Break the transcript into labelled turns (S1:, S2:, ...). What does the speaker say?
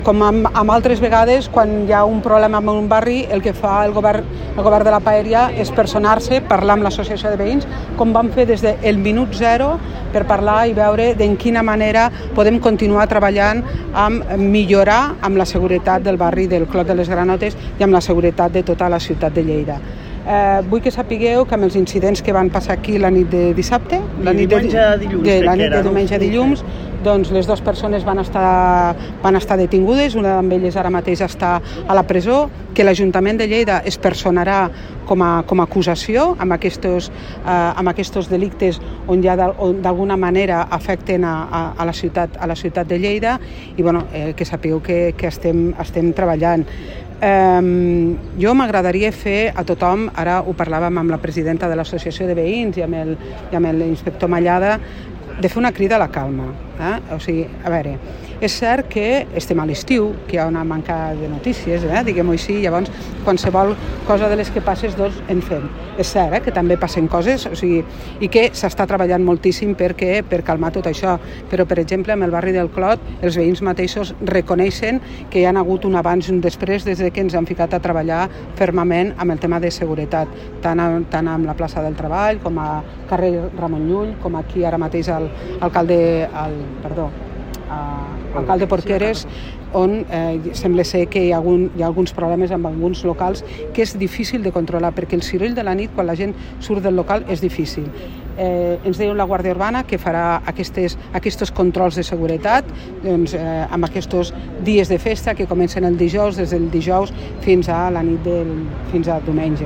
S1: Com amb altres vegades, quan hi ha un problema en un barri, el que fa el govern de la Paeria és personar-se, parlar amb l'associació de veïns, com vam fer des del minut zero, per parlar i veure de quina manera podem continuar treballant amb millorar amb la seguretat del barri del Clot de les Granotes i amb la seguretat de tota la ciutat de Lleida. Vull que sapigueu que amb els incidents que van passar aquí la nit de dissabte, la nit de diumenge a dilluns, doncs les dues persones van estar detingudes, una d'elles ara mateix està a la presó, que l'Ajuntament de Lleida es personarà com a acusació amb aquests delictes on ja d'alguna manera afecten a la ciutat de Lleida i que sapigueu que estem treballant. Jo m'agradaria fer a tothom, ara ho parlàvem amb la presidenta de l'associació de veïns i amb l'inspector Mallada, de fer una crida a la calma. O sigui, a veure, és cert que estem a l'estiu, que hi ha una manca de notícies, diguem-ho així, llavors qualsevol cosa de les que passes, doncs en fem. És cert que també passen coses, o sigui, i que s'està treballant moltíssim per calmar tot això, però per exemple amb el barri del Clot els veïns mateixos reconeixen que hi ha hagut un abans i un després des que ens hem ficat a treballar fermament amb el tema de seguretat, tant amb la plaça del Treball com a carrer Ramon Llull, com aquí ara mateix alcalde Porqueres, on sembla ser que hi ha alguns problemes amb alguns locals que és difícil de controlar, perquè el soroll de la nit, quan la gent surt del local, és difícil. Ens diu la Guàrdia Urbana que farà aquests controls de seguretat amb aquests dies de festa que comencen el dijous, des del dijous fins a la nit fins a diumenge.